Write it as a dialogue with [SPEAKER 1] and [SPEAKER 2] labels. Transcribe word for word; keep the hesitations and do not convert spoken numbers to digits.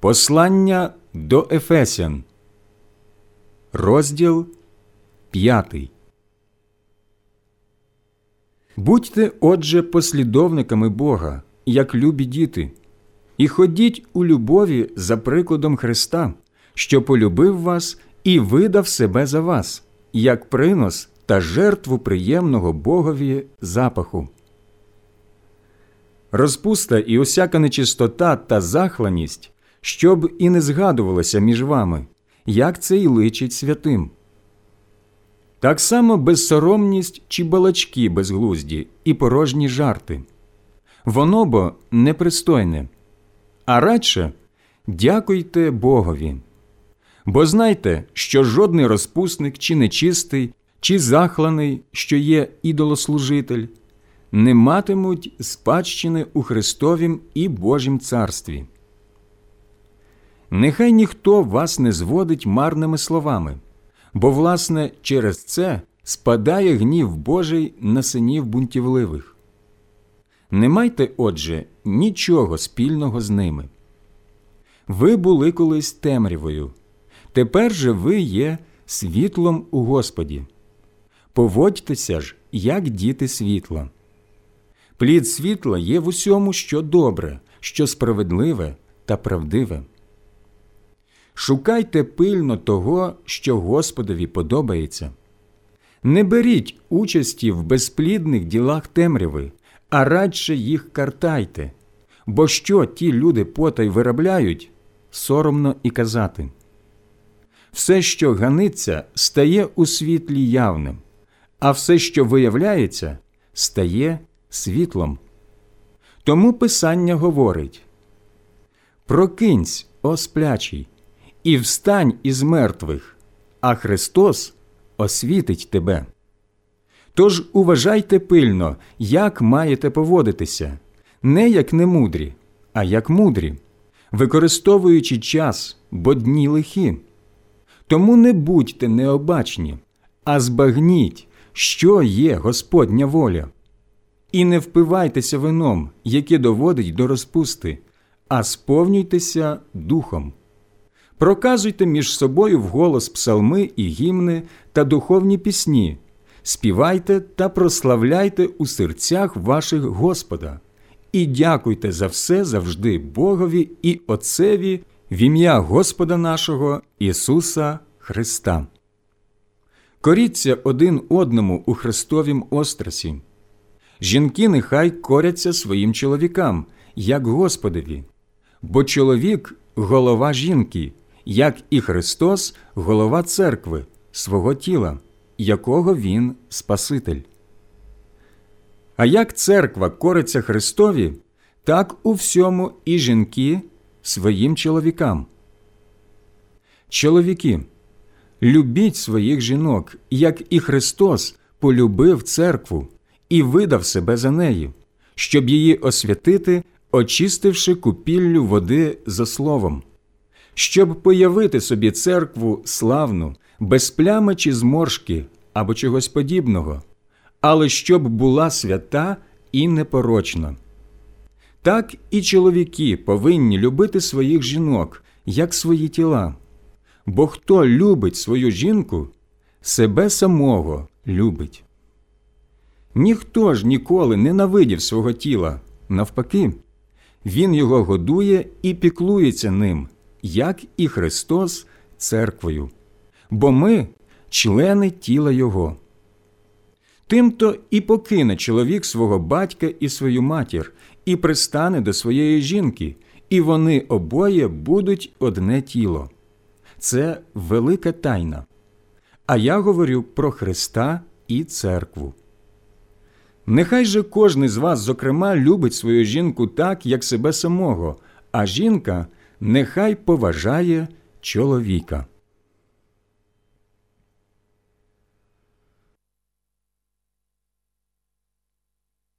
[SPEAKER 1] Послання до Ефесян, розділ п'ятий. Будьте, отже, послідовниками Бога, як любі діти, і ходіть у любові за прикладом Христа, що полюбив вас і видав себе за вас, як принос та жертву приємного Богові запаху. Розпуста і усяка нечистота та захланість, щоб і не згадувалося між вами, як це й личить святим. Так само безсоромність чи балачки безглузді і порожні жарти. Воно бо непристойне. А радше дякуйте Богові. Бо знайте, що жодний розпусник чи нечистий, чи захланий, що є ідолослужитель, не матимуть спадщини у Христовім і Божім царстві. Нехай ніхто вас не зводить марними словами, бо, власне, через це спадає гнів Божий на синів бунтівливих. Не майте, отже, нічого спільного з ними. Ви були колись темрявою, тепер же ви є світлом у Господі. Поводьтеся ж, як діти світла. Плід світла є в усьому, що добре, що справедливе та правдиве. Шукайте пильно того, що Господові подобається. Не беріть участі в безплідних ділах темряви, а радше їх картайте, бо що ті люди потай виробляють, соромно і казати. Все, що ганиться, стає у світлі явним, а все, що виявляється, стає світлом. Тому Писання говорить: «Прокинься, о сплячий, і встань із мертвих, а Христос освітить тебе». Тож уважайте пильно, як маєте поводитися, не як немудрі, а як мудрі, використовуючи час, бо дні лихі. Тому не будьте необачні, а збагніть, що є Господня воля. І не впивайтеся вином, яке доводить до розпусти, а сповнюйтеся духом. Проказуйте між собою вголос псалми і гімни та духовні пісні, співайте та прославляйте у серцях ваших Господа, і дякуйте за все завжди Богові і Отцеві в ім'я Господа нашого Ісуса Христа. Коріться один одному у Христовім острасі. Жінки нехай коряться своїм чоловікам, як Господові, бо чоловік – голова жінки, як і Христос – голова церкви, свого тіла, якого Він – Спаситель. А як церква кориться Христові, так у всьому і жінки своїм чоловікам. Чоловіки, любіть своїх жінок, як і Христос полюбив церкву і видав себе за неї, щоб її освятити, очистивши купіллю води за словом, щоб появити собі церкву славну, без плями чи зморшки або чогось подібного, але щоб була свята і непорочна. Так і чоловіки повинні любити своїх жінок, як свої тіла. Бо хто любить свою жінку, себе самого любить. Ніхто ж ніколи не ненавидів свого тіла, навпаки, він його годує і піклується ним, як і Христос церквою, бо ми – члени тіла Його. Тимто і покине чоловік свого батька і свою матір, і пристане до своєї жінки, і вони обоє будуть одне тіло. Це велика тайна. А я говорю про Христа і церкву. Нехай же кожний з вас, зокрема, любить свою жінку так, як себе самого, а жінка нехай поважає чоловіка.